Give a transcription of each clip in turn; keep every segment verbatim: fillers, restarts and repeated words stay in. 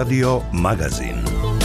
Radio Magazin.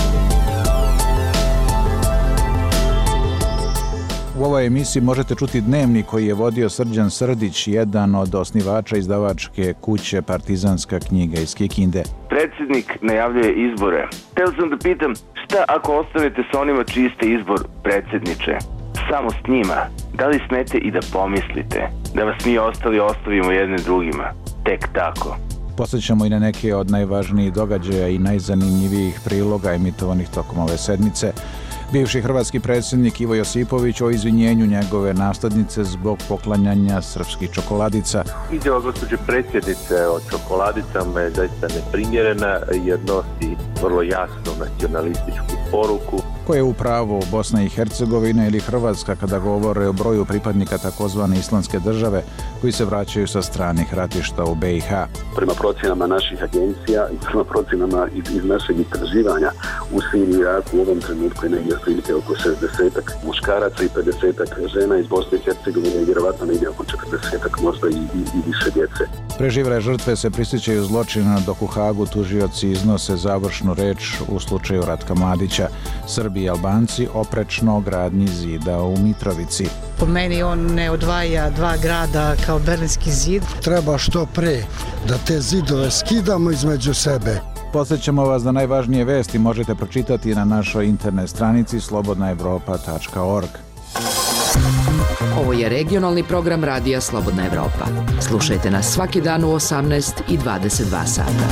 U ovoj emisiji možete čuti dnevnik koji je vodio Srđan Srdić, jedan od osnivača izdavačke kuće Partizanska knjiga iz Kikinde. Predsjednik najavljuje izbore. Hteo sam da pitam, šta ako ostanete s onima čiji ste izbor, predsjedniče? Samo s njima. Da li smete i da pomislite da vas mi ostali ostavimo jedne drugima? Tek tako. Posjećamo i na neke od najvažnijih događaja i najzanimljivijih priloga emitovanih tokom ove sedmice. Bivši hrvatski predsjednik Ivo Josipović o izvinjenju njegove naslednice zbog poklanjanja srpskih čokoladica. Izjava gospođe predsjednice o čokoladicama je zaista neprimjerena jer nosi vrlo jasnu nacionalističku poruku. Ko je u pravu Bosna i Hercegovina ili Hrvatska kada govore o broju pripadnika takozvane islamske države koji se vraćaju sa stranih ratišta u B i H? Prema procjenama naših agencija i prema procjenama iz, iz našeg istraživanja u Siriji i Iraku u ovom trenutku je negdje otprilike oko šezdesetak muškaraca i pedesetak žena iz Bosne i Hercegovine i vjerovatno negdje oko četrdesetak možda i, i, i više djece. Preživele žrtve se prisjećaju zločina dok u Hagu tužioci iznose završnu reč u slučaju Ratka Mladića. Srbi i Albanci oprečno gradnji zida u Mitrovici. Po meni on ne odvaja dva grada kao Berlinski zid. Treba što pre da te zidove skidamo između sebe. Podsjećamo vas da najvažnije vesti možete pročitati na našoj internet stranici slobodna evropa tačka org. Ovo je regionalni program radija Slobodna Evropa. Slušajte nas svaki dan u osamnaest i dvadeset dva sata.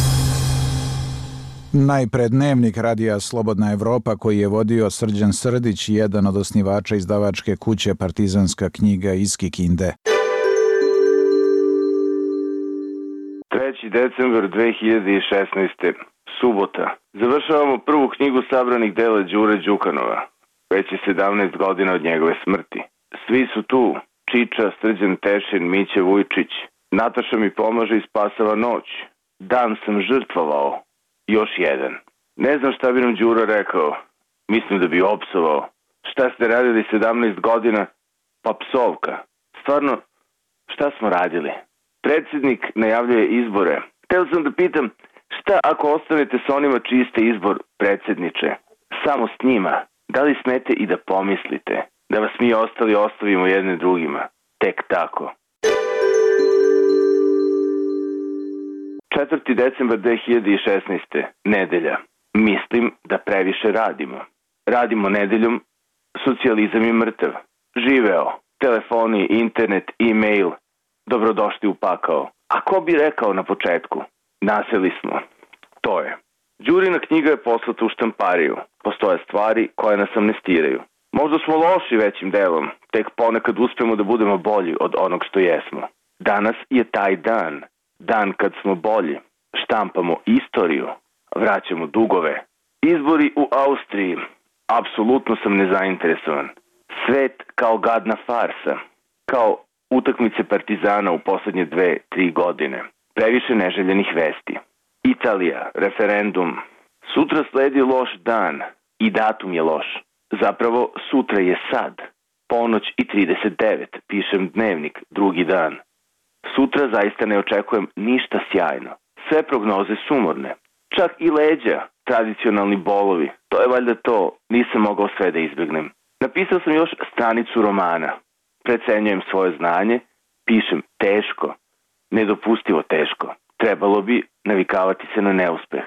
Najpred dnevnik radija Slobodna Evropa koji je vodio Srđan Srdić, jedan od osnivača izdavačke kuće Partizanska knjiga iz Kikinde. treći decembar dve hiljade šesnaeste. Subota. Završavamo prvu knjigu sabranih dela Đure Đukanova. Već je sedamnaest godina od njegove smrti. Svi su tu. Čiča, Srđan Tešin, Miće Vujčić. Nataša mi pomaže i spasava noć. Dan sam žrtvovao. Još jedan. Ne znam šta bi nam Đuro rekao. Mislim da bi opsovao. Šta ste radili sedamnaest godina? Pa psovka. Stvarno, šta smo radili? Predsjednik najavljuje izbore. Hteo sam da pitam, šta ako ostanete s onima čiji ste izbor, predsjedniče? Samo s njima. Da li smete i da pomislite da vas mi ostali ostavimo jedne drugima? Tek tako. četvrti decembar dve hiljade šesnaeste. Nedelja. Mislim da previše radimo. Radimo nedeljom, socijalizam je mrtav. Živeo. Telefoni, internet, e-mail. Dobrodošli u pakao. A ko bi rekao na početku? Naseli smo. To je. Đurina knjiga je poslata u štampariju. Postoje stvari koje nas amnestiraju. Možda smo loši većim delom. Tek ponekad uspemo da budemo bolji od onog što jesmo. Danas je taj dan. Dan kad smo bolji. Štampamo istoriju. Vraćamo dugove. Izbori u Austriji. Apsolutno sam nezainteresovan. Svet kao gadna farsa. Kao utakmice Partizana u poslednje dve, tri godine. Previše neželjenih vesti. Italija, referendum. Sutra sledi loš dan. I datum je loš. Zapravo, sutra je sad. Ponoć i trideset devet. Pišem dnevnik, drugi dan. Sutra zaista ne očekujem ništa sjajno. Sve prognoze sumorne. Čak i leđa, tradicionalni bolovi. To je valjda to. Nisam mogao sve da izbjegnem. Napisao sam još stranicu romana. Precenjujem svoje znanje. Pišem teško. Nedopustivo teško. Trebalo bi navikavati se na neuspeh.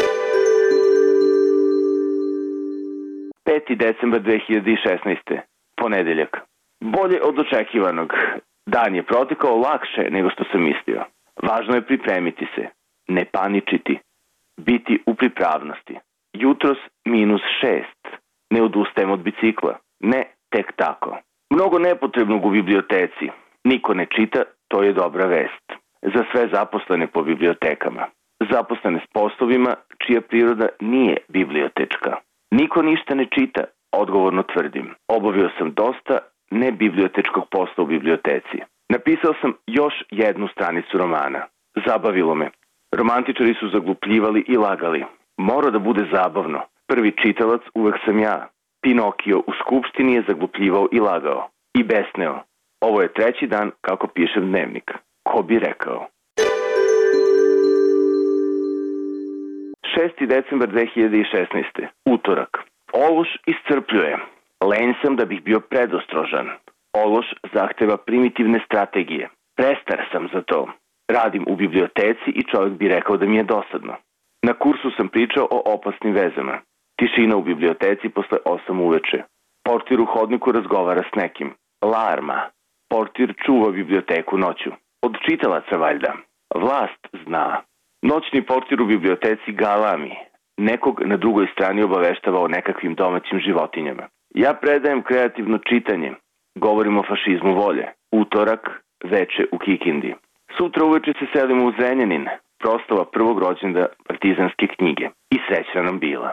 peti decembar dve hiljade šesnaeste. Ponedeljak. Bolje od očekivanog. Dan je protekao lakše nego što sam mislio. Važno je pripremiti se. Ne paničiti. Biti u pripravnosti. Jutros minus šest. Ne odustajem od bicikla. Ne tek tako. Mnogo nepotrebnog u biblioteci. Niko ne čita, to je dobra vest. Za sve zaposlene po bibliotekama. Zaposlene s poslovima čija priroda nije bibliotečka. Niko ništa ne čita, odgovorno tvrdim. Obavio sam dosta nebibliotečkog posla u biblioteci. Napisao sam još jednu stranicu romana. Zabavilo me. Romantičari su zaglupljivali i lagali. Mora da bude zabavno. Prvi čitalac uvek sam ja. Pinokio u skupštini je zaglupljivao i lagao. I besneo. Ovo je treći dan kako pišem dnevnik. Ko bi rekao? šesti decembar dve hiljade šesnaeste. Utorak. Ološ iscrpljuje. Lenj sam da bih bio predostrožan. Ološ zahteva primitivne strategije. Prestar sam za to. Radim u biblioteci i čovjek bi rekao da mi je dosadno. Na kursu sam pričao o opasnim vezama. Tišina u biblioteci posle osam uveče. Portir u hodniku razgovara s nekim. Larma. Portir čuva biblioteku noću. Od čitalaca valjda. Vlast zna. Noćni portir u biblioteci galami. Nekog na drugoj strani obaveštava o nekakvim domaćim životinjama. Ja predajem kreativno čitanje. Govorim o fašizmu volje. Utorak, veče u Kikindi. Sutra uveče se selimo u Zrenjanin. Proslava prvog rođenda partizanske knjige. I srećna nam bila.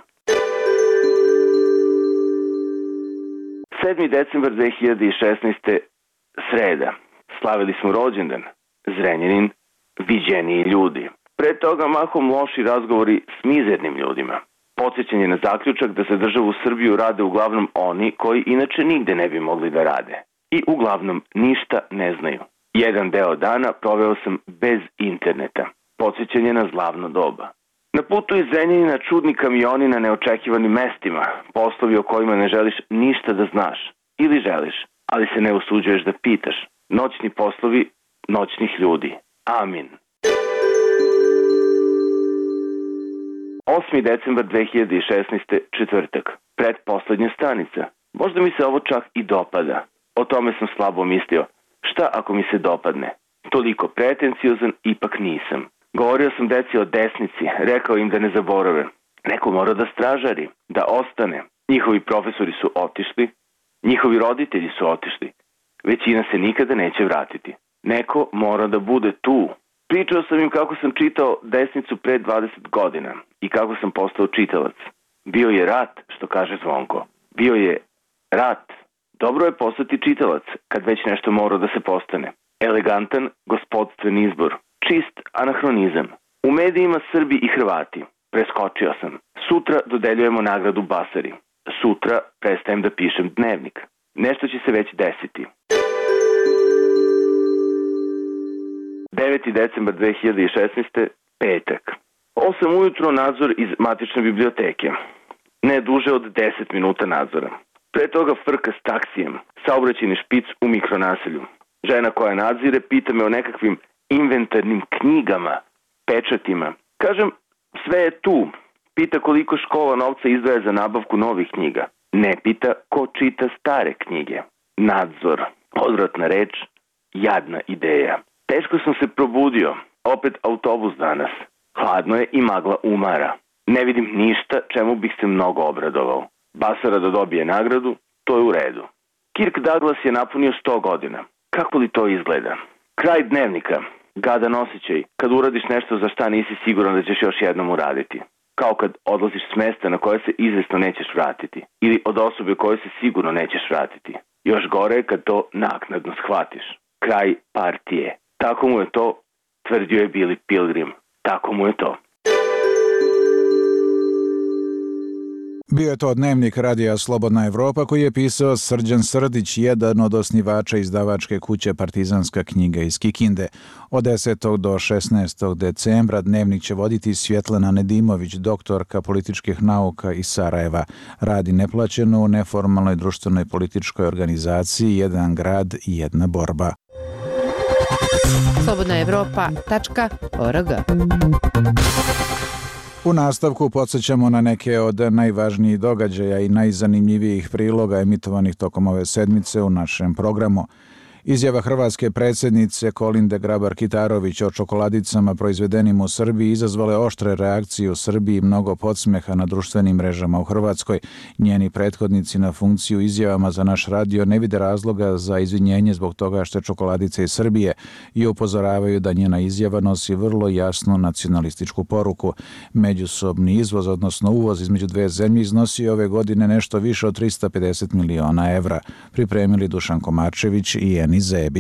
sedmi decembar dve hiljade šesnaeste. Sreda. Slavili smo rođendan. Zrenjanin, viđeniji ljudi. Pre toga mahom loši razgovori s mizernim ljudima. Podsjećanje na zaključak da za državu Srbiju rade uglavnom oni koji inače nigde ne bi mogli da rade. I uglavnom ništa ne znaju. Jedan deo dana proveo sam bez interneta. Podsjećanje na zlavno doba. Na putu iz Zrenjanina čudni kamioni na neočekivanim mestima, poslovi o kojima ne želiš ništa da znaš. Ili želiš, ali se ne usuđuješ da pitaš. Noćni poslovi noćnih ljudi. Amin. osmi decembar dve hiljade šesnaeste. Četvrtak. Pretposlednja stanica. Možda mi se ovo čak i dopada. O tome sam slabo mislio. Šta ako mi se dopadne? Toliko pretenciozan ipak nisam. Govorio sam deci o desnici, rekao im da ne zaborave. Neko mora da stražari, da ostane. Njihovi profesori su otišli, njihovi roditelji su otišli. Većina se nikada neće vratiti. Neko mora da bude tu. Pričao sam im kako sam čitao desnicu pre dvadeset godina i kako sam postao čitalac. Bio je rat, što kaže Zvonko. Bio je rat. Dobro je postati čitalac, kad već nešto mora da se postane. Elegantan, gospodstven izbor. Čist anahronizam. U medijima Srbi i Hrvati. Preskočio sam. Sutra dodeljujemo nagradu Basari. Sutra prestajem da pišem dnevnik. Nešto će se već desiti. deveti decembar dve hiljade šesnaeste. Petak. Osam ujutro nadzor iz matične biblioteke. Ne duže od deset minuta nadzora. Pre toga frka s taksijem. Saobraćajni špic u mikronaselju. Žena koja nadzire pita me o nekakvim inventarnim knjigama, pečatima. Kažem, sve je tu. Pita koliko škola novca izdvaja za nabavku novih knjiga. Ne pita ko čita stare knjige. Nadzor. Odvratna reč, jadna ideja. Teško sam se probudio. Opet autobus danas. Hladno je i magla umara. Ne vidim ništa čemu bih se mnogo obradovao. Basara da dobije nagradu, to je u redu. Kirk Douglas je napunio sto godina. Kako li to izgleda? Kraj dnevnika. Gadan osjećaj. Kad uradiš nešto za šta nisi siguran da ćeš još jednom uraditi. Kao kad odlaziš s mesta na koje se izvesno nećeš vratiti. Ili od osobe koje se sigurno nećeš vratiti. Još gore je kad to naknadno shvatiš. Kraj partije. Tako mu je to, tvrdio je Billy Pilgrim. Tako mu je to. Bio je to dnevnik radija Slobodna Evropa koji je pisao Srđan Srdić, jedan od osnivača izdavačke kuće Partizanska knjiga iz Kikinde. Od desetog do šesnaestog decembra dnevnik će voditi Svjetlana Nedimović, doktorka političkih nauka iz Sarajeva. Radi neplaćeno u neformalnoj društvenoj političkoj organizaciji Jedan grad i jedna borba. slobodna evropa tačka org. U nastavku podsjećamo na neke od najvažnijih događaja i najzanimljivijih priloga emitovanih tokom ove sedmice u našem programu. Izjava hrvatske predsjednice Kolinde Grabar-Kitarović o čokoladicama proizvedenim u Srbiji izazvale oštre reakcije u Srbiji i mnogo podsmeha na društvenim mrežama u Hrvatskoj. Njeni prethodnici na funkciju izjavama za naš radio ne vide razloga za izvinjenje zbog toga što je čokoladice iz Srbije i upozoravaju da njena izjava nosi vrlo jasnu nacionalističku poruku. Međusobni izvoz, odnosno uvoz između dve zemlje iznosi ove godine nešto više od trista pedeset miliona evra. Pripremili Dušan Komarčević i Eni Zebić.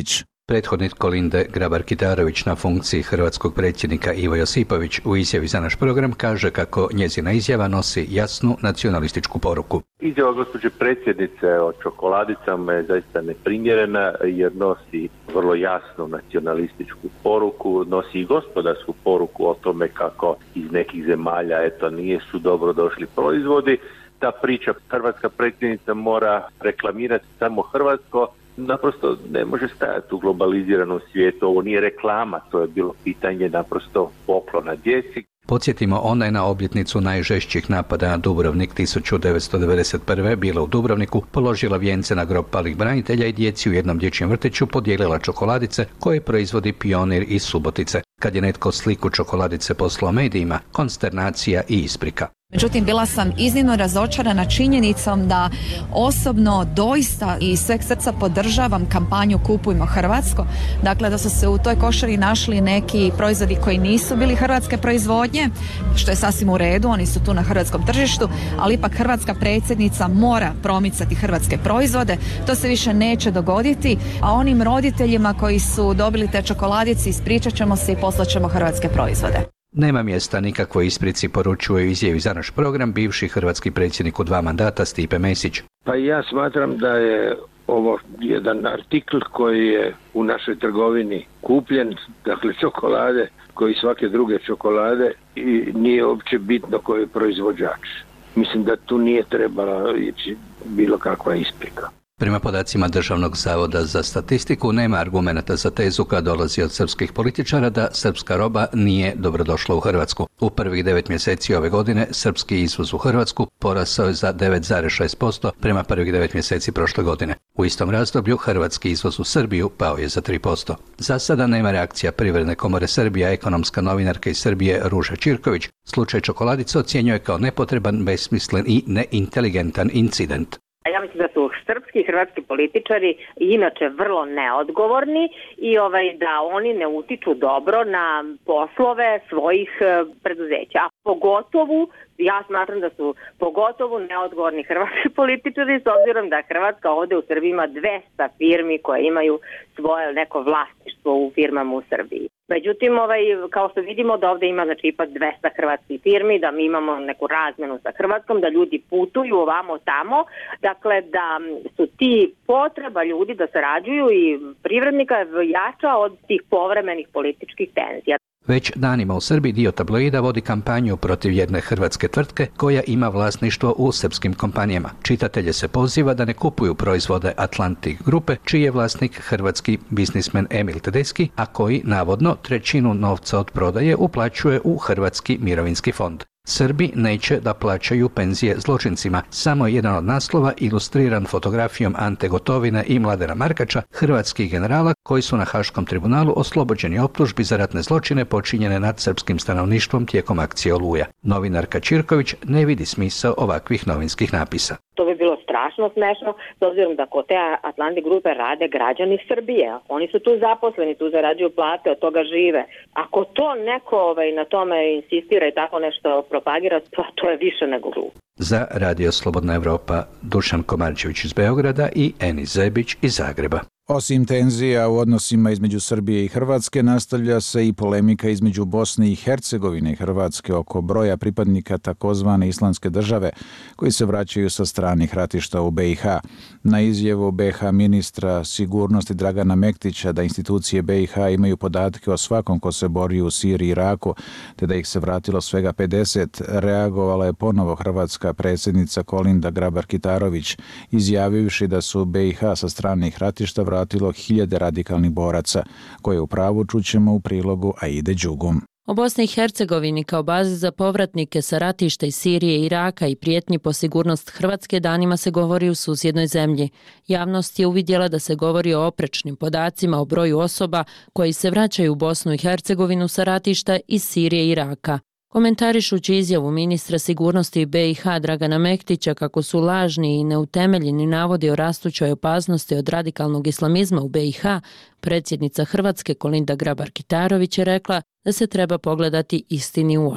Prethodnik Kolinde Grabar-Kitarović na funkciji hrvatskog predsjednika Ivo Josipović u izjavi za naš program kaže kako njezina izjava nosi jasnu nacionalističku poruku. Izjava gospođe predsjednice o čokoladicama je zaista neprimjerena jer nosi vrlo jasnu nacionalističku poruku, nosi i gospodarsku poruku o tome kako iz nekih zemalja eto nisu dobro došli proizvodi. Ta priča hrvatska predsjednica mora reklamirati samo hrvatsko, naprosto ne može stajati u globaliziranom svijetu. Ovo nije reklama, to je bilo pitanje naprosto poklona djeci. Podsjetimo, ona je na obljetnicu najžešćih napada na Dubrovnik tisuću devetsto devedeset prve bila u Dubrovniku, položila vijence na grob palih branitelja i djeci u jednom dječjem vrtiću podijelila čokoladice koje proizvodi Pionir iz Subotice. Kad je netko sliku čokoladice poslao medijima, konsternacija i isprika. Međutim, bila sam iznimno razočarana činjenicom da osobno doista i sveg srca podržavam kampanju Kupujmo hrvatsko. Dakle, da su se u toj košari našli neki proizvodi koji nisu bili hrvatske proizvodnje, što je sasvim u redu, oni su tu na hrvatskom tržištu, ali ipak hrvatska predsjednica mora promicati hrvatske proizvode. To se više neće dogoditi, a onim roditeljima koji su dobili te čokoladice ispričat ćemo se i poslat ćemo hrvatske proizvode. Nema mjesta nikakvoj isprici, poručuje u izjavi za naš program bivši hrvatski predsjednik u dva mandata Stipe Mesić. Pa ja smatram da je ovo jedan artikl koji je u našoj trgovini kupljen, dakle čokolade, koji svake druge čokolade, i nije uopće bitno koji je proizvođač. Mislim da tu nije trebala ići bilo kakva isprika. Prema podacima Državnog zavoda za statistiku nema argumenata za tezu koja dolazi od srpskih političara da srpska roba nije dobrodošla u Hrvatsku. U prvih devet mjeseci ove godine srpski izvoz u Hrvatsku porasao je za devet zarez šest posto prema prvih devet mjeseci prošle godine. U istom razdoblju hrvatski izvoz u Srbiju pao je za tri posto. Za sada nema reakcija Privredne komore Srbije, a ekonomska novinarka iz Srbije Ruža Čirković slučaj čokoladice ocjenjuje kao nepotreban, besmislen i neinteligentan incident. Ja mislim da su srpski i hrvatski političari inače vrlo neodgovorni i ovaj da oni ne utiču dobro na poslove svojih preduzeća. A pogotovo, ja smatram da su pogotovo neodgovorni hrvatski političari s obzirom da Hrvatska ovdje u Srbiji ima dvesta firmi koje imaju svoje neko vlasništvo u firmama u Srbiji. Međutim, ovaj, kao što vidimo da ovdje ima znači ipak dvesta hrvatskih firmi, da mi imamo neku razmenu sa Hrvatskom, da ljudi putuju ovamo tamo, dakle da su ti potreba ljudi da sarađuju i privrednika jača od tih povremenih političkih tenzija. Već danima u Srbiji dio tabloida vodi kampanju protiv jedne hrvatske tvrtke koja ima vlasništvo u srpskim kompanijama. Čitatelje se poziva da ne kupuju proizvode Atlantic grupe, čiji je vlasnik hrvatski biznismen Emil Tedeschi, a koji navodno trećinu novca od prodaje uplaćuje u Hrvatski mirovinski fond. Srbi neće da plaćaju penzije zločincima. Samo jedan od naslova ilustriran fotografijom Ante Gotovine i Mladena Markača, hrvatskih generala koji su na Haškom tribunalu oslobođeni optužbi za ratne zločine počinjene nad srpskim stanovništvom tijekom akcije Oluja. Novinarka Čirković ne vidi smisao ovakvih novinskih napisa. To bi bilo strašno smešno, s obzirom da kod te Atlantic grupe rade građani Srbije. Oni su tu zaposleni, tu zarađuju plate, od toga žive. Ako to neko ovaj, na tome insistira i tako nešto propagira, to, to je više nego glupo. Za Radio Slobodna Evropa, Dušan Komarčević iz Beograda i Enis Zebić iz Zagreba. Osim tenzija u odnosima između Srbije i Hrvatske, nastavlja se i polemika između Bosne i Hercegovine i Hrvatske oko broja pripadnika takozvane Islamske države koji se vraćaju sa stranih ratišta u be i ha. Na izjavu be i ha ministra sigurnosti Dragana Mektića da institucije be i ha imaju podatke o svakom ko se bori u Siriji i Iraku, te da ih se vratilo svega pedeset, reagovala je ponovo hrvatska predsjednica Kolinda Grabar-Kitarović, izjavivši da su be i ha sa stranih ratišta vratilo hiljade radikalnih boraca, koje u pravu čućemo u prilogu Aide Đugum. O Bosni i Hercegovini kao bazi za povratnike sa ratišta iz Sirije i Iraka i prijetnji po sigurnost Hrvatske danima se govori u susjednoj zemlji. Javnost je uvidjela da se govori o oprečnim podacima o broju osoba koji se vraćaju u Bosnu i Hercegovinu sa ratišta iz Sirije i Iraka. Komentarišući izjavu ministra sigurnosti be i ha Dragana Mektića kako su lažni i neutemeljeni navodi o rastućoj opasnosti od radikalnog islamizma u be i ha, predsjednica Hrvatske Kolinda Grabar-Kitarović je rekla da se treba pogledati istini u oči.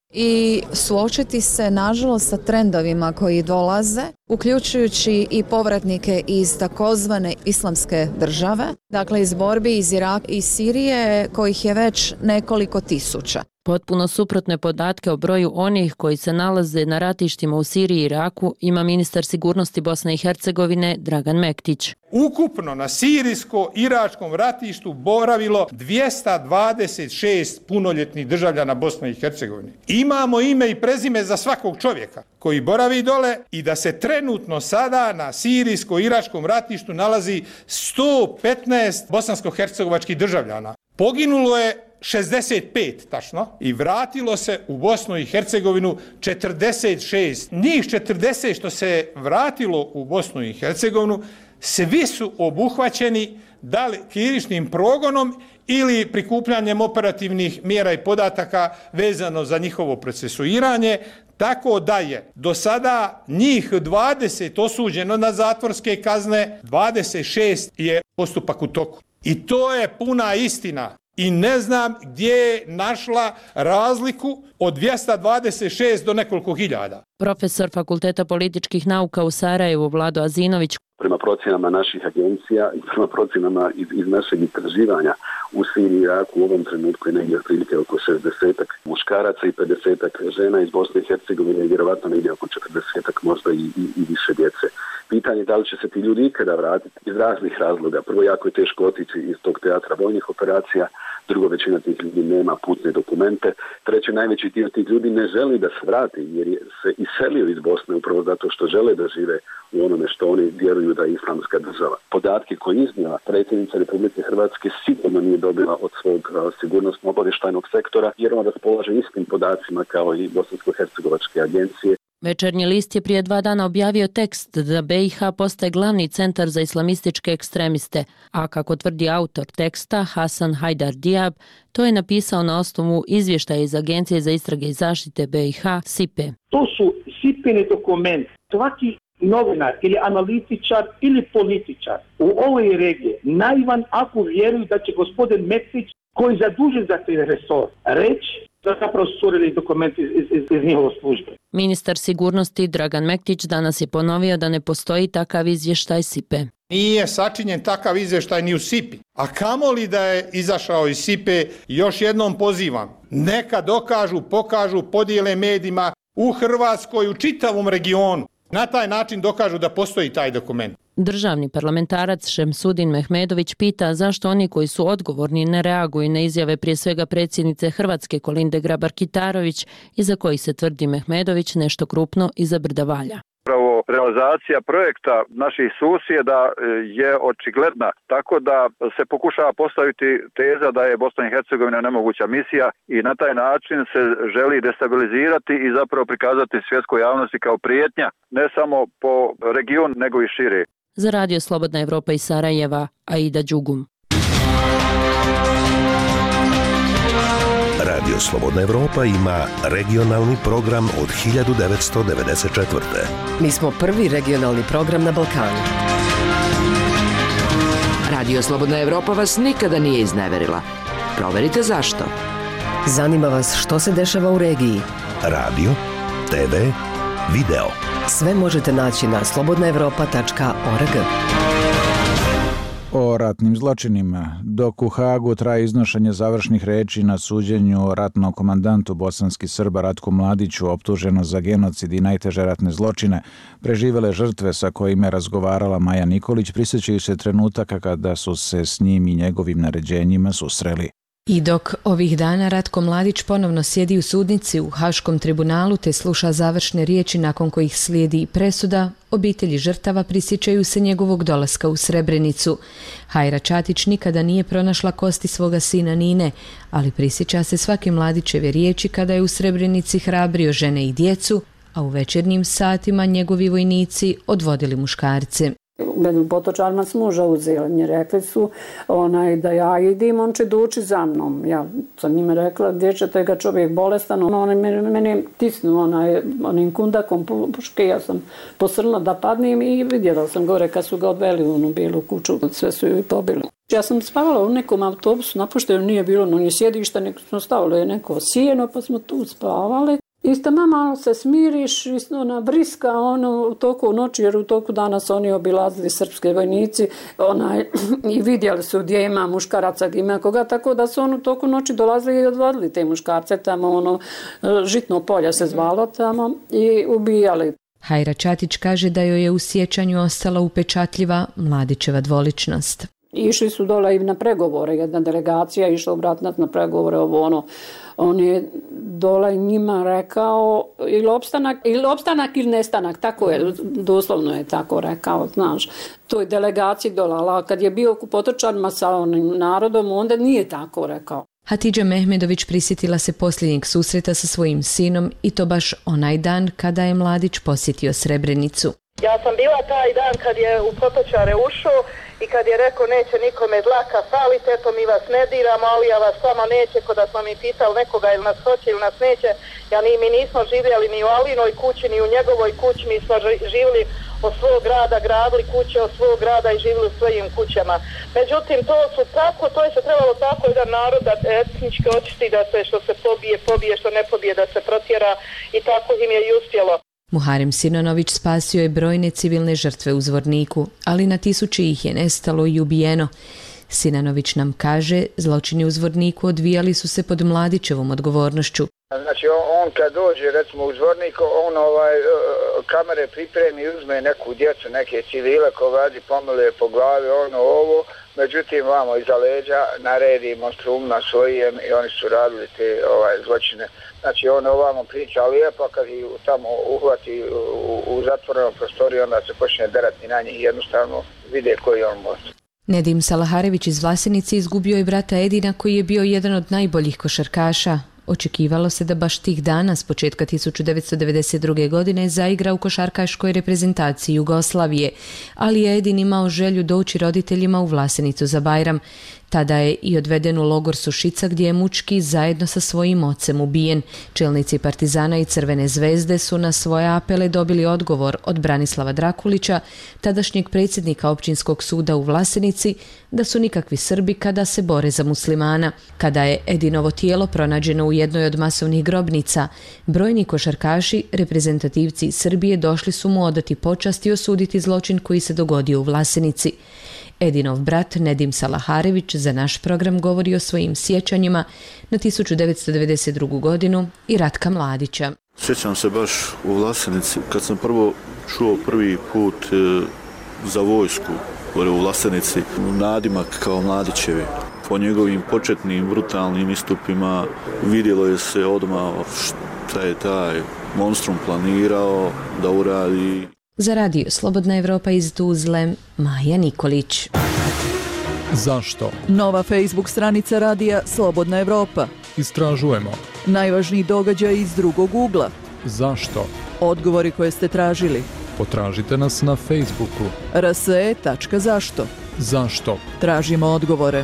i suočiti se nažalost sa trendovima koji dolaze, uključujući i povratnike iz takozvane islamske države, dakle iz borbi iz Iraka i Sirije kojih je već nekoliko tisuća. Potpuno suprotne podatke o broju onih koji se nalaze na ratištima u Siriji i Iraku ima ministar sigurnosti Bosne i Hercegovine Dragan Mektić. Ukupno na sirijsko-iračkom ratištu boravilo dvjesto dvadeset šest punoljetnih državljana Bosne i Hercegovine. Imamo ime i prezime za svakog čovjeka koji boravi dole i da se trenutno sada na sirijsko-iračkom ratištu nalazi sto petnaest bosansko-hercegovačkih državljana. Poginulo je šezdeset pet tačno i vratilo se u Bosnu i Hercegovinu četrdeset šest. Njih četrdeset što se vratilo u Bosnu i Hercegovinu, svi su obuhvaćeni da li krivičnim progonom ili prikupljanjem operativnih mjera i podataka vezano za njihovo procesuiranje, tako da je do sada njih dvadeset osuđeno na zatvorske kazne, dvadeset šest je postupak u toku. I to je puna istina. I ne znam gdje je našla razliku od dvjesto dvadeset šest do nekoliko hiljada. Profesor Fakulteta političkih nauka u Sarajevu Vlado Azinović. Prema procjenama naših agencija i prema procjenama iz, iz našeg istraživanja u Siriji i Iraku u ovom trenutku je negdje otprilike oko šezdeset muškaraca i pedeset žena iz Bosne i Hercegovine i vjerovatno negdje oko četrdeset možda i, i, i više djece. Pitanje da li će se ti ljudi ikada vratiti iz raznih razloga. Prvo, jako je teško otići iz tog teatra vojnih operacija. Drugo, većina tih ljudi nema putne dokumente. Treće, najveći dio tih ljudi ne želi da se vrati jer je se iselio iz Bosne upravo zato što žele da žive u onome što oni vjeruju da je islamska država. Podatke koje iznijela predsjednica Republike Hrvatske sigurno nije dobila od svog sigurnosno-obavještajnog sektora jer on raspolaže istim podacima kao i bosansko-hercegovačke agencije. Večernji list je prije dva dana objavio tekst da B i H postaje glavni centar za islamističke ekstremiste, a kako tvrdi autor teksta Hasan Hajdar Diab, to je napisao na osnovu izvještaja iz Agencije za istrage i zaštite B i H S I P E. To su S I P E-ni dokumenti. Svaki novinar ili analitičar ili političar u ovoj regiji naivan ako vjeruju da će gospodin Mektić koji je zadužen za taj resor reći da zapravo su curili dokumenti iz, iz, iz njihove službe. Ministar sigurnosti Dragan Mektić danas je ponovio da ne postoji takav izvještaj S I P E. Nije sačinjen takav izvještaj ni u S I P I. A kamoli da je izašao iz S I P E, još jednom pozivam. Neka dokažu, pokažu, podijele medijima u Hrvatskoj, u čitavom regionu. Na taj način dokažu da postoji taj dokument. Državni parlamentarac Šemsudin Mehmedović pita zašto oni koji su odgovorni ne reaguju na izjave prije svega predsjednice Hrvatske Kolinde Grabar-Kitarović iza kojih se tvrdi Mehmedović nešto krupno iza brda valja. Upravo realizacija projekta naših susjeda je očigledna, tako da se pokušava postaviti teza da je Bosna i Hercegovina nemoguća misija i na taj način se želi destabilizirati i zapravo prikazati svjetskoj javnosti kao prijetnja, ne samo po regionu nego i šire. Za Radio Slobodna Evropa iz Sarajeva, Aida Đugum. Radio Slobodna Evropa ima regionalni program od hiljadu devetsto devedeset četvrte. Mi smo prvi regionalni program na Balkanu. Radio Slobodna Evropa vas nikada nije izneverila. Proverite zašto. Zanima vas što se dešava u regiji. Radio, te ve, video. Sve možete naći na slobodna evropa tačka org. O ratnim zločinima. Dok u Hagu traje iznošenje završnih reči na suđenju ratnom komandantu bosanskih Srba Ratku Mladiću optuženo za genocid i najteže ratne zločine, preživele žrtve sa kojima je razgovarala Maja Nikolić prisjećaju se trenutaka kada su se s njim i njegovim naređenjima susreli. I dok ovih dana Ratko Mladić ponovno sjedi u sudnici u Haškom tribunalu te sluša završne riječi nakon kojih slijedi presuda, obitelji žrtava prisjećaju se njegovog dolaska u Srebrenicu. Hajra Čatić nikada nije pronašla kosti svoga sina Nine, ali prisjeća se svake Mladićeve riječi kada je u Srebrenici hrabrio žene i djecu, a u večernjim satima njegovi vojnici odvodili muškarce. Potočarima s muža uzeli. Mi rekli su onaj, da ja idim, on će doći za mnom. Ja sam njima rekla, gdje ćete ga čovjek bolestan. On mene, mene tisnu onaj, onim kundakom puške. Ja sam posrla da padnem i vidjela sam gore kad su ga odveli u onu bijelu kuću. Sve su ju i pobili. Ja sam spavala u nekom autobusu, napušteno nije bilo no ni sjedišta, nego smo stavili neko sjeno pa smo tu spavali. Isto malo se smiriš, ona briska ono, u toku noći, jer u toku dana su oni obilazili srpske vojnici onaj, i vidjeli su gdje ima muškaraca, gdje ima koga, tako da su on u toku noći dolazili i odvodili te muškarce tamo, ono, žitno polje se zvalo tamo i ubijali. Hajra Čatić kaže da joj je u sjećanju ostala upečatljiva Mladićeva dvoličnost. Išli su dole i na pregovore, jedna delegacija išla obratnat na pregovore, ovo ono, on je dole njima rekao ili opstanak, ili opstanak ili nestanak, tako je, doslovno je tako rekao, znaš, toj delegaciji dole, a kad je bio u Potočanima sa onim narodom, onda nije tako rekao. Hatidža Mehmedović prisjetila se posljednjeg susreta sa svojim sinom i to baš onaj dan kada je Mladić posjetio Srebrenicu. Ja sam bila taj dan kad je u Potočare ušao i kad je rekao neće nikome dlaka falite, to mi vas ne diramo, ali ja vas samo neće, ko da smo mi pitali nekoga ili nas hoće ili nas neće. Ja ni, mi nismo živjeli ni u Alinoj kući, ni u njegovoj kući, mi smo živjeli od svog grada, gradili kuće od svog grada i živjeli u svojim kućama. Međutim, to su tako, to je se trebalo tako jedan narod da etnički očisti, da se što se pobije, pobije, što ne pobije, da se protjera i tako im je i uspjelo. Muharem Sinonović spasio je brojne civilne žrtve u Zvorniku, ali na tisuće ih je nestalo i ubijeno. Sinanović nam kaže, zločini u Zvorniku odvijali su se pod Mladićevom odgovornošću. Znači on, on kad dođe recimo u Zvornik, on ovaj, kamere pripremi i uzme neku djecu, neke civile ko radi pomiluje po glavi, ono ovo, međutim vamo iza leđa naredi monstrum na svojem i oni su radili te ovaj, zločine. Znači on ovamo priča lijepo, kad ih tamo uhvati u, u zatvorenom prostoriju, onda se počne derati na njih i jednostavno vide koji on može. Nedim Salaharević iz Vlasenice izgubio je brata Edina koji je bio jedan od najboljih košarkaša. Očekivalo se da baš tih dana s početka tisuću devetsto devedeset druge. godine zaigra u košarkaškoj reprezentaciji Jugoslavije, ali je Edin imao želju doći roditeljima u Vlasenicu za Bajram. Tada je i odveden u logor Sušica gdje je mučki zajedno sa svojim ocem ubijen. Čelnici Partizana i Crvene zvezde su na svoje apele dobili odgovor od Branislava Drakulića, tadašnjeg predsjednika općinskog suda u Vlasenici, da su nikakvi Srbi kada se bore za muslimana. Kada je Edinovo tijelo pronađeno u jednoj od masovnih grobnica, brojni košarkaši, reprezentativci Srbije došli su mu odati počast i osuditi zločin koji se dogodio u Vlasenici. Edinov brat Nedim Salaharević za naš program govori o svojim sjećanjima na tisuću devetsto devedeset drugu. godinu i Ratka Mladića. Sjećam se baš u Vlasenici kad sam prvo čuo prvi put e, za vojsku u Vlasenici, nadimak kao Mladićevi. Po njegovim početnim brutalnim istupima vidjelo je se odmah šta je taj monstrum planirao da uradi. Za radio Slobodna Evropa iz Tuzle, Maja Nikolić. Zašto? Nova Facebook stranica radija Slobodna Evropa. Istražujemo. Najvažniji događaj iz drugog ugla. Zašto? Odgovori koje ste tražili. Potražite nas na Facebooku. r s e tačka zašto. Zašto? Tražimo odgovore.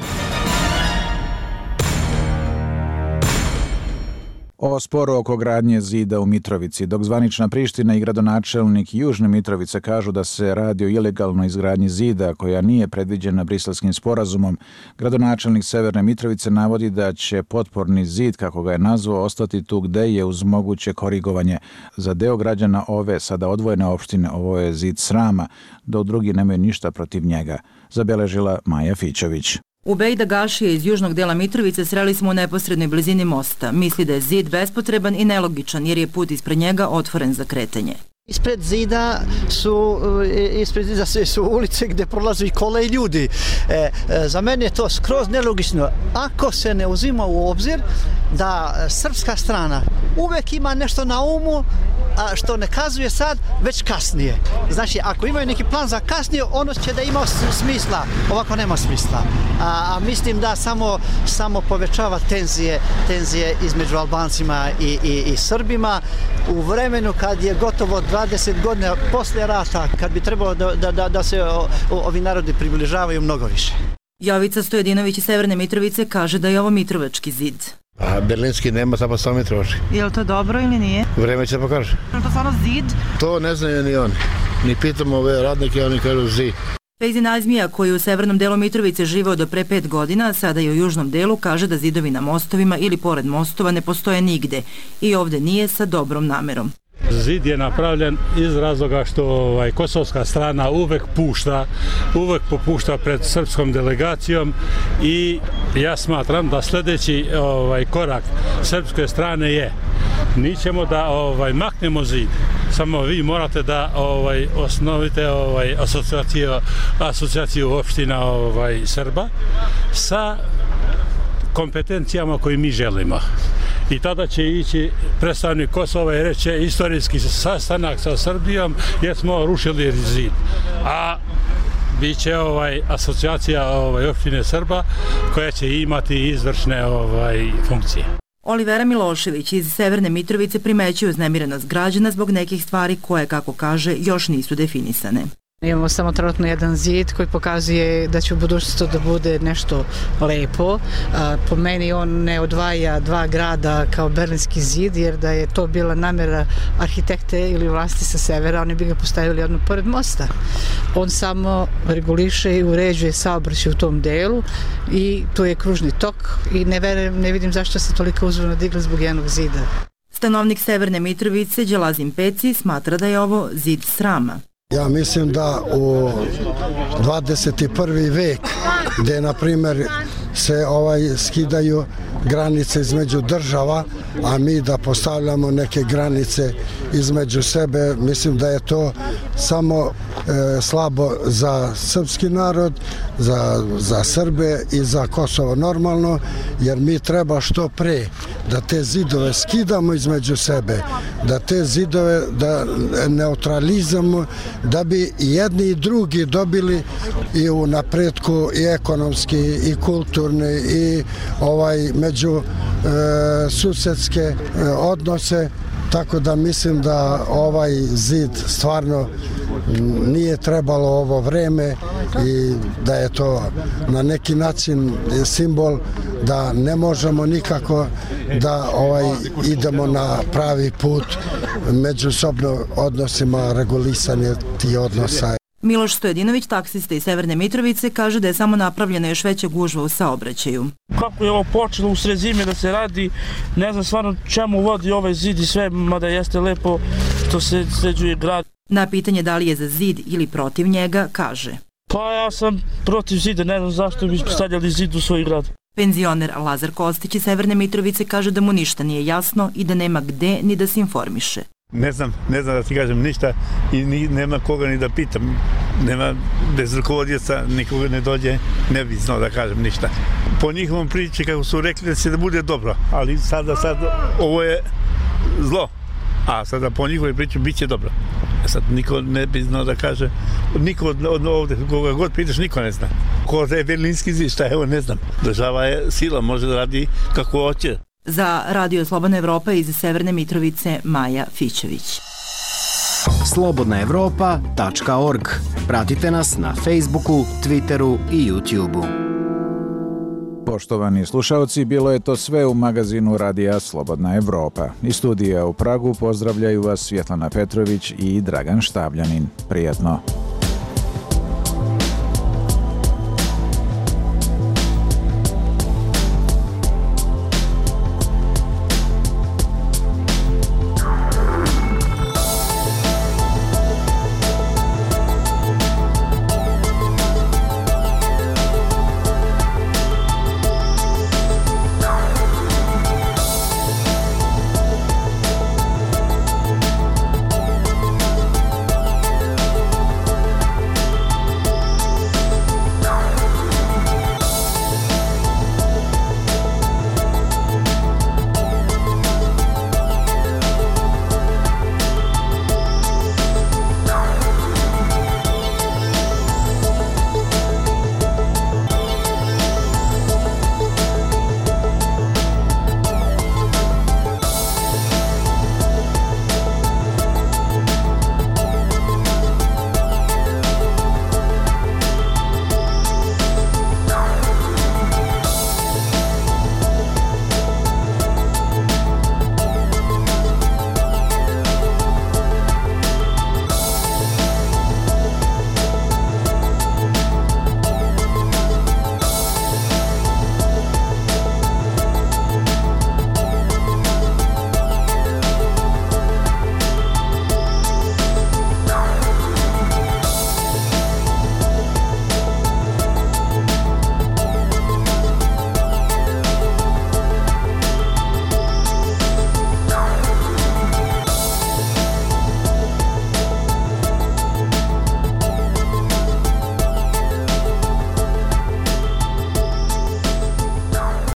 O sporu oko gradnje zida u Mitrovici, dok zvanična Priština i gradonačelnik Južne Mitrovice kažu da se radi o ilegalnoj izgradnji zida koja nije predviđena Briselskim sporazumom, gradonačelnik Severne Mitrovice navodi da će potporni zid, kako ga je nazvao, ostati tu gde je uz moguće korigovanje. Za deo građana ove sada odvojene opštine ovo je zid srama, dok drugi nemaju ništa protiv njega, zabeležila Maja Fićović. Ubejda Gašija iz južnog dela Mitrovice sreli smo u neposrednoj blizini mosta. Misli da je zid bespotreban i nelogičan jer je put ispred njega otvoren za kretanje. Ispred zida su, ispred zida su ulice gdje prolaze i kole i ljudi. E, za mene je to skroz nelogično. Ako se ne uzima u obzir da srpska strana uvek ima nešto na umu, a što ne kazuje sad, već kasnije. Znači, ako imaju neki plan za kasnije, ono će da ima smisla. Ovako nema smisla. A, a mislim da samo, samo povećava tenzije, tenzije između Albancima i, i, i Srbima u vremenu kad je gotovo dvadeset godina poslije rata, kad bi trebalo da, da, da se o, o, ovi narodi približavaju mnogo više. Jovica Stojedinović iz Severne Mitrovice kaže da je ovo Mitrovački zid. A berlinski nema, samo samo Mitrovački. Je li to dobro ili nije? Vreme će pokaže. Je li to stvarno zid? To ne znaju ni oni. Ni pitamo ove radnike, oni kažu zid. Fejzin Azmija, koji u severnom delu Mitrovice živeo do pre pet godina, sada je u južnom delu, kaže da zidovi na mostovima ili pored mostova ne postoje nigde i ovde nije sa dobrom namerom. Zid je napravljen iz razloga što ovaj, kosovska strana uvek pušta, uvek popušta pred srpskom delegacijom i ja smatram da sljedeći ovaj, korak srpske strane je mi ćemo da ovaj, maknemo zid, samo vi morate da ovaj, osnovite ovaj, asocijaciju, asocijaciju opština ovaj, Srba sa kompetencijama koje mi želimo. I tada će ići predstavnik Kosova i reće istorijski sastanak sa Srbijom jer smo rušili zid. A bit će ovaj, asocijacija ovaj, opštine Srba koja će imati izvršne ovaj, funkcije. Olivera Milošević iz Severne Mitrovice primećuje uznemirenost građana zbog nekih stvari koje, kako kaže, još nisu definisane. Imamo samo trenutno jedan zid koji pokazuje da će u budućnosti da bude nešto lepo. Po meni on ne odvaja dva grada kao Berlinski zid, jer da je to bila namjera arhitekte ili vlasti sa severa, oni bi ga postavili odmah pored mosta. On samo reguliše i uređuje saobraćaj u tom delu i tu je kružni tok i ne, verujem, ne vidim zašto se toliko uzvorno digla zbog jednog zida. Stanovnik Severne Mitrovice, Đelazim Peci, smatra da je ovo zid srama. Ja mislim da u dvadeset prvi vek, gdje na primjer se ovaj skidaju granice između država, a mi da postavljamo neke granice između sebe, mislim da je to samo e, slabo za srpski narod, za, za Srbe i za Kosovo normalno, jer mi treba što pre da te zidove skidamo između sebe, da te zidove da neutralizamo, da bi jedni i drugi dobili i u napretku i ekonomski i kulturni i ovaj među e, susjedske e, odnose, tako da mislim da ovaj zid stvarno nije trebalo ovo vreme i da je to na neki način simbol da ne možemo nikako da ovaj idemo na pravi put međusobno odnosima, regulisanje tih odnosa. Miloš Stojedinović, taksista iz Severne Mitrovice, kaže da je samo napravljena još veća gužva u saobraćaju. Kako je ovo počelo u sred zime da se radi, ne znam stvarno čemu vodi ovaj zid i sve, mada jeste lepo što se sređuje grad. Na pitanje da li je za zid ili protiv njega, kaže: Pa ja sam protiv zida, ne znam zašto bi stavljali zid u svoj grad. Penzioner Lazar Kostić iz Severne Mitrovice kaže da mu ništa nije jasno i da nema gde ni da se informiše. Ne znam, ne znam da ti kažem ništa i ni, nema koga ni da pitam. Nema, bez rukovodioca nikoga ne dođe, ne bi znao da kažem ništa. Po njihovom priči, kako su rekli, da će da bude dobro, ali sada, sad, ovo je zlo, a sada po njihovoj priči bit će dobro. Sad niko ne bi znao da kaže, niko od, od ovde, koga god pitaš, niko ne zna. Ko je Berlinski zid, šta evo, ne znam. Država je sila, može da radi kako hoće. Za Radio Slobodna Evropa iz Severne Mitrovice, Maja Fićević. slobodna evropa tačka org. Pratite nas na Facebooku, Twitteru i YouTubeu. Poštovani slušalci, bilo je to sve u magazinu Radija Slobodna Evropa. Iz studija u Pragu pozdravljaju vas Svjetlana Petrović i Dragan Štabljanin. Prijetno.